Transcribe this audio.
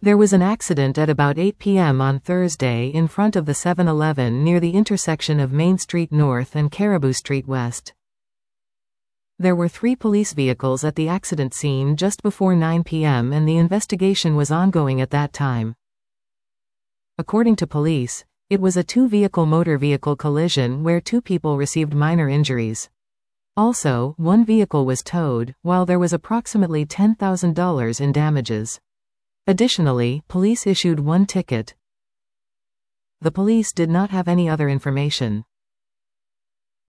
There was an accident at about 8 p.m. on Thursday in front of the 7-Eleven near the intersection of Main Street North and Caribou Street West. There were 3 police vehicles at the accident scene just before 9 p.m. and the investigation was ongoing at that time. According to police, it was a 2-vehicle motor vehicle collision where 2 people received minor injuries. Also, 1 vehicle was towed, while there was approximately $10,000 in damages. Additionally, police issued 1 ticket. The police did not have any other information.